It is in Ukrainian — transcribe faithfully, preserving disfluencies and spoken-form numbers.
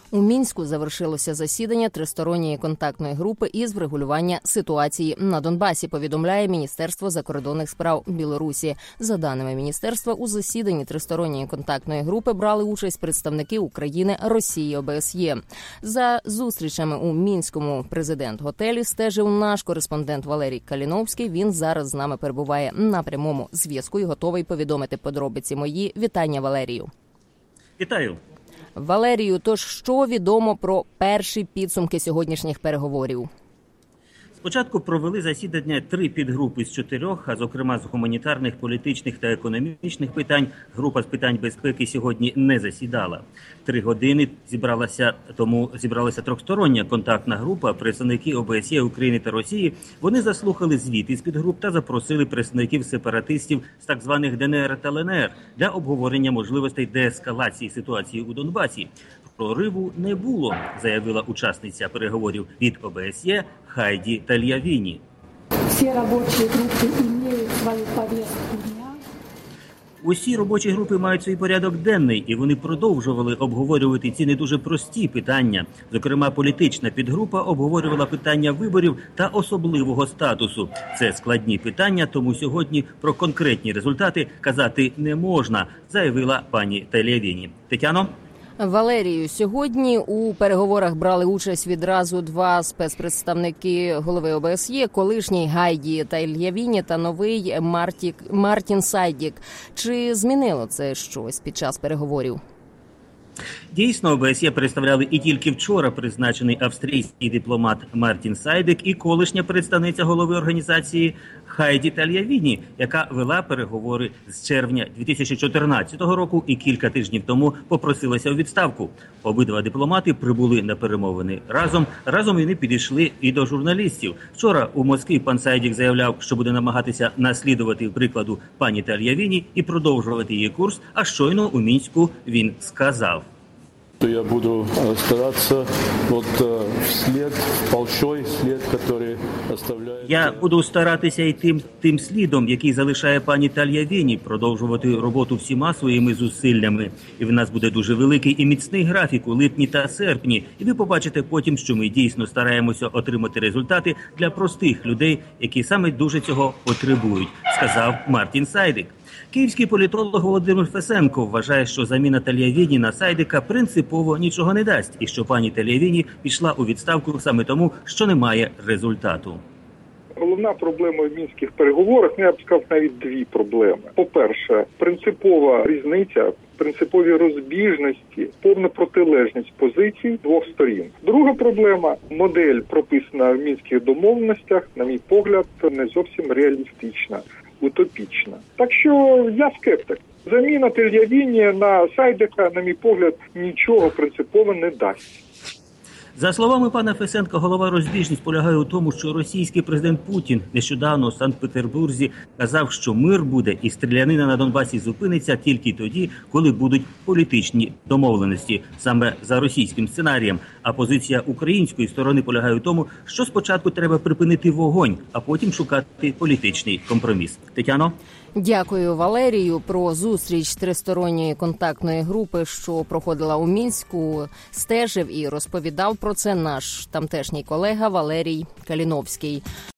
У Мінську завершилося засідання тристоронньої контактної групи із врегулювання ситуації на Донбасі, повідомляє Міністерство закордонних справ Білорусі. За даними міністерства, у засіданні тристоронньої контактної групи брали участь представники України, Росії, ОБСЄ. За зустрічами у Мінському президент-готелі стежив наш кореспондент Валерій Каліновський. Він зараз з нами перебуває на прямому зв'язку і готовий повідомити подробиці мої. Вітання, Валерію. Вітаю. Валерію, тож що відомо про перші підсумки сьогоднішніх переговорів? Спочатку провели засідання три підгрупи з чотирьох, а зокрема з гуманітарних, політичних та економічних питань. Група з питань безпеки сьогодні не засідала. Три години зібралася, тому зібралася трьохстороння контактна група, представники ОБСЄ, України та Росії. Вони заслухали звіт із підгруп та запросили представників сепаратистів з так званих ДНР та ЛНР для обговорення можливостей деескалації ситуації у Донбасі. Прориву не було, заявила учасниця переговорів від ОБСЄ Хайді Тальявіні. Всі робочі групи мають свою повістку дня. Усі робочі групи мають свій порядок денний, і вони продовжували обговорювати ці не дуже прості питання. Зокрема, політична підгрупа обговорювала питання виборів та особливого статусу. Це складні питання, тому сьогодні про конкретні результати казати не можна, заявила пані Тальявіні. Тетяно? Валерію, сьогодні у переговорах брали участь відразу два спецпредставники голови ОБСЄ, колишній Гайді Тальявіні та новий Мартік, Мартін Сайдік. Чи змінило це щось під час переговорів? Дійсно, ОБСЄ представляли і тільки вчора призначений австрійський дипломат Мартін Сайдік і колишня представниця голови організації Хайді Тальявіні, яка вела переговори з червня дві тисячі чотирнадцятого року і кілька тижнів тому попросилася у відставку. Обидва дипломати прибули на перемовини разом. Разом вони підійшли і до журналістів. Вчора у Москві пан Сайдік заявляв, що буде намагатися наслідувати прикладу пані Тальявіні і продовжувати її курс, а щойно у Мінську він сказав: Я буду стараться вот вслед, большой след, который оставляет... Я буду старатися йти тим, тим слідом, який залишає пані Тальявіні, продовжувати роботу всіма своїми зусиллями. І в нас буде дуже великий і міцний графік у липні та серпні. І ви побачите потім, що ми дійсно стараємося отримати результати для простих людей, які саме дуже цього потребують, сказав Мартін Сайдік. Київський політолог Володимир Фесенко вважає, що заміна Тальявіні на Сайдика принципово нічого не дасть, і що пані Тальявіні пішла у відставку саме тому, що немає результату. Головна проблема в мінських переговорах, я б сказав, навіть дві проблеми. По-перше, принципова різниця, принципові розбіжності, повна протилежність позицій двох сторін. Друга проблема – модель, прописана в мінських домовленостях, на мій погляд, не зовсім реалістична, утопічна. Так що я скептик. Заміна Тальявіні на Сайдика, на мій погляд, нічого принципово не дасть. За словами пана Фесенка, голова розбіжність полягає у тому, що російський президент Путін нещодавно у Санкт-Петербурзі казав, що мир буде і стрілянина на Донбасі зупиниться тільки тоді, коли будуть політичні домовленості, саме за російським сценарієм. А позиція української сторони полягає у тому, що спочатку треба припинити вогонь, а потім шукати політичний компроміс. Тетяно? Дякую, Валерію. Про зустріч тристоронньої контактної групи, що проходила у Мінську, стежив і розповідав про це наш тамтешній колега Валерій Каліновський.